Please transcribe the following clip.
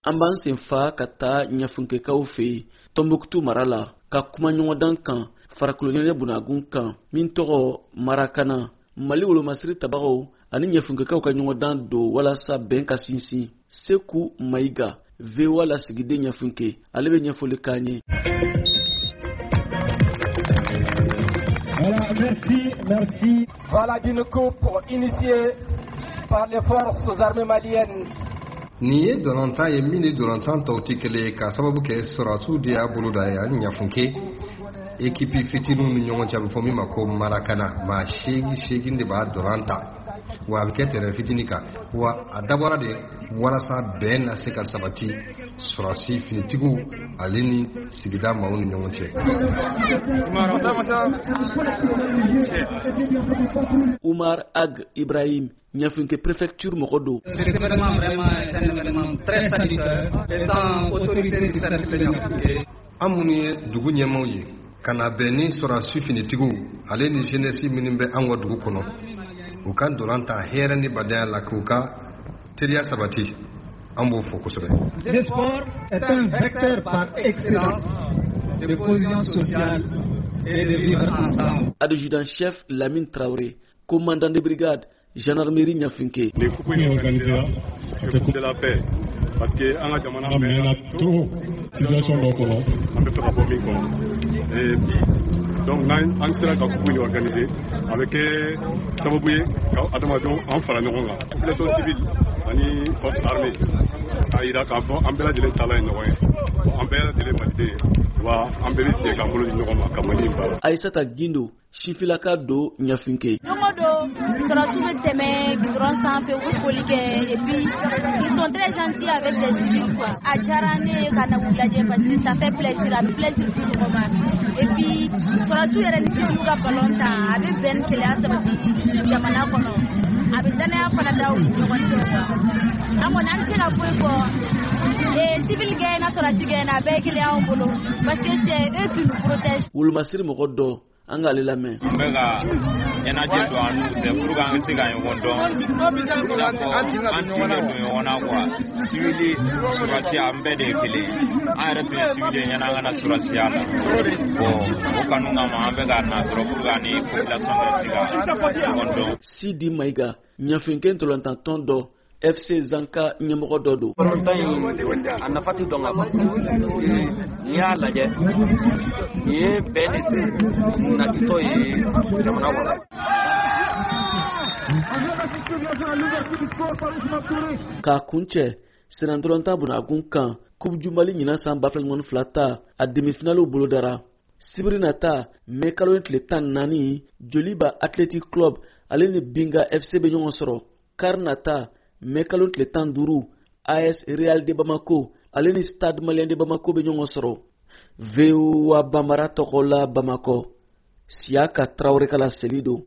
An b'an sen fa ka taa ɲɛfunkɛkaw fɛ yen Tɔnbɔkutu mara la ka kuma ɲɔgɔndan kan Farakoloniale Bunagun kan min tɔgɔ Marakana. Mali wolomasiri tabagaw ani ɲɛfunkɛkaw ka ɲɔgɔndan don walasa bɛn ka sinsin. Seku Mayiga, VOA lasigiden ɲɛfunke, ale bɛ ɲɛfɔli k'an ye. Voilà, merci. Voilà d'une coupe initiée par les forces armées maliennes. Ni ye dolantan ye min ni dolantan tɔw tɛ kelen ye ka sababu kɛ sɔrɔsiw de y'a bolo da ye ani ɲafunke ekipi fitininw ni ɲɔgɔn cɛ a bɛ fɔ min ma ko Marakana maa 8 de b'a dolan ta wa a bɛ kɛ terrain fitinin kan wa a dabɔra de walasa bɛn na se ka sabati sɔrɔsi finitigiw ale ni sigida maaw ni ɲɔgɔn cɛ. Umar Ag Ibrahim, ɲɛfunke préfecture mɔgɔ don. C'est vraiment un événement très salutaire étant autorité du service de ɲafunke. An minnu ye dugu ɲɛmaaw ye ka na bɛn ni sɔrɔsi finitigiw ale ni jeunesse minnu bɛ an ka dugu kɔnɔ u ka dolan ta hɛrɛ ni badanya la k'u ka teriya sabati an b'o fɔ kosɛbɛ. Le sport est un vecteur par excellence de cohésion sociale et de vivre ensemble. Adjudant-chef Lamine Traoré, commandant de brigade, gendarmerie ɲafunke. Les coupes organisées, c'est coupe de la paix. Parce que an ka jamana mɛnna trop situation dɔ kɔnɔ an bɛ fɛ ka bɔ min kɔnɔ et puis donc n'an sera ka coupe organiser a bɛ kɛ sababu ye ka adamadenw an fara ɲɔgɔn kan population civile ani force armée k'a jira k'a fɔ an bɛɛ lajɛlen taala ye ɲɔgɔn ye an bɛɛ lajɛlen maliden ye wa an bɛɛ bɛ jɛ k'an bolo di ɲɔgɔn ma ka Mali in baara. Aïssata Gindo, sifilaka do ɲafunke. Sɔrɔsiw bɛ tɛmɛ goudron sanfɛ u bɛ foli kɛ et puis ils sont très gentils avec les civils quoi. A diyara ne ye ka na u lajɛ parce que ça fait plaisir a bɛ plaisir di mɔgɔ ma et puis sɔrɔsiw yɛrɛ ni civils ka ballon tan a bɛ bɛn ni keleya sabati jamana kɔnɔ a bɛ danaya fana da u ni ɲɔgɔn cɛ quoi. An kɔni an tɛ se ka foyi fɔ civil gɛn na sɔrɔsi gɛn na a bɛɛ ye kelen y'anw bolo parce que c'est eux qui nous protègent. Wolomasiri mɔgɔ dɔ an k'ale lamɛn. N bɛ ka ɲɛnajɛ don an n'u fɛ pour que an ka se ka ɲɔgɔn dɔn an tilen don ɲɔgɔn na quoi civili sɔrɔsiya an bɛɛ de ye kelen an yɛrɛ tun ye civili ye ɲɛna an kana sɔrɔsiya la bon o kanu kama an bɛ ka na dɔrɔn pour que an ni population bɛ se ka ɲɔgɔn dɔn. Sidi Mayiga, ɲafunke ntolantantɔn dɔ FC Zanka ɲɛmɔgɔ dɔ don. Dolantan in a nafa tɛ dɔn ka ban n'i y'a lajɛ nin ye bɛn ni natitɔ ye jamana kɔnɔ. K'a kuncɛ Senatɔlanta Bunagun kan Coupe du Mali ɲinan san 2022 ta a demi-finaliw bolodara. Sibiri nata mai kalo ni tile 14 Joliba Athletic Club ale ni Binga FC bɛ ɲɔgɔn sɔrɔ. Kari nata mai kalo ni tile 15 AS Real de Bamako ale ni Stade Malien de Bamako bɛ ɲɔgɔn sɔrɔ. VOA Bambara tɔgɔ la Bamako. Siaka Traoré kala seli don.